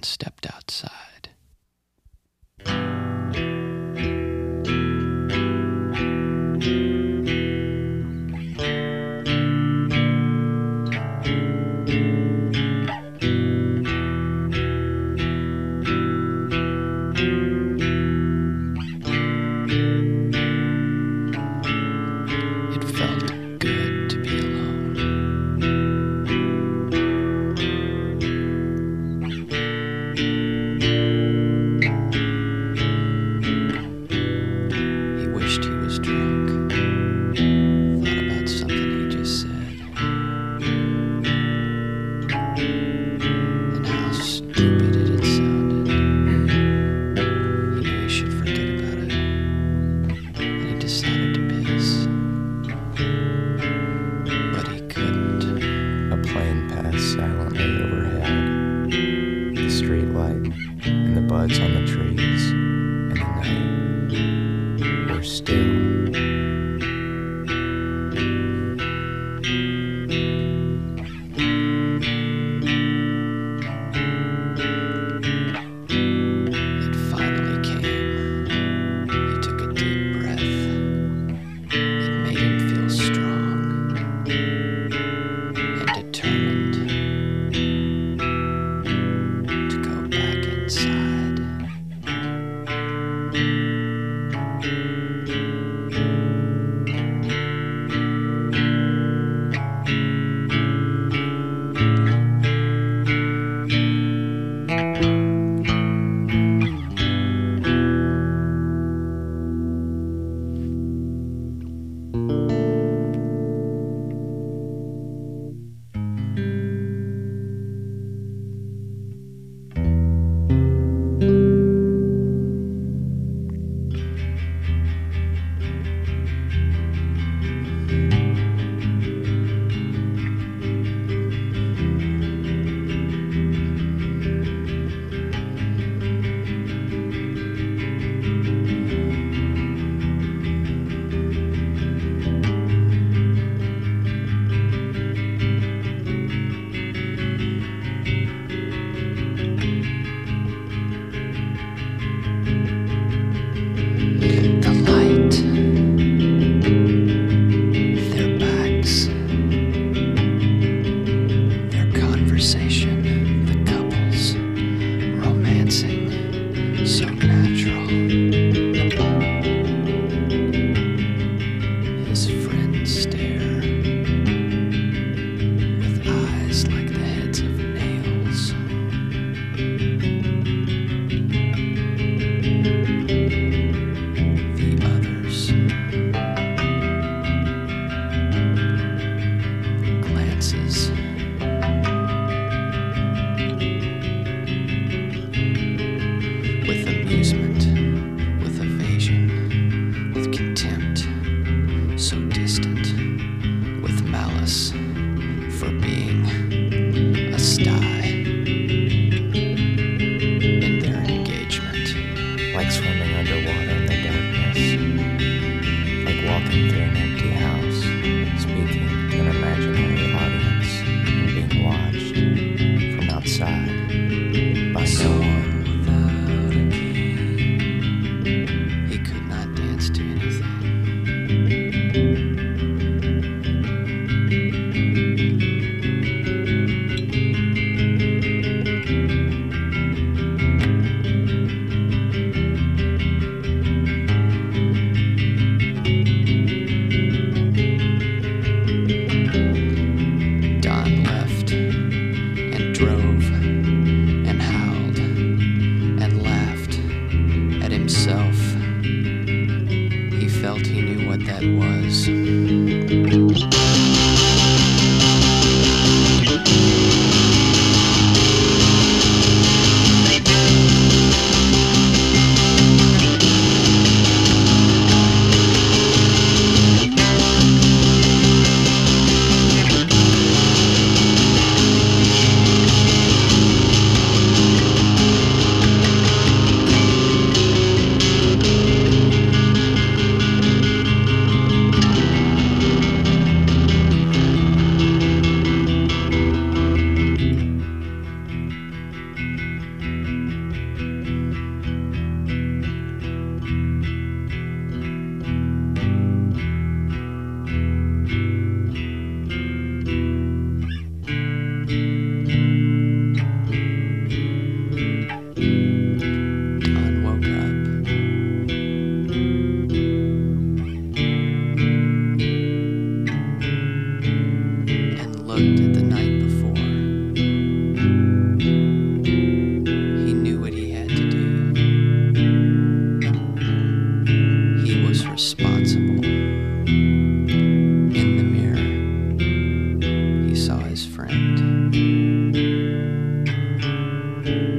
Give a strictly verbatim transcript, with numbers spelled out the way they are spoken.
and stepped outside. It felt good to be alone. He wished he was drunk. Thought about something he just said. And how stupid it had sounded. He knew he should forget about it. And he decided to piss. But he couldn't. A plane passed silently overhead. The street light and the buds on the trees and the night were still. It finally came. He took a deep breath. It made him feel strong and determined to go back inside. night.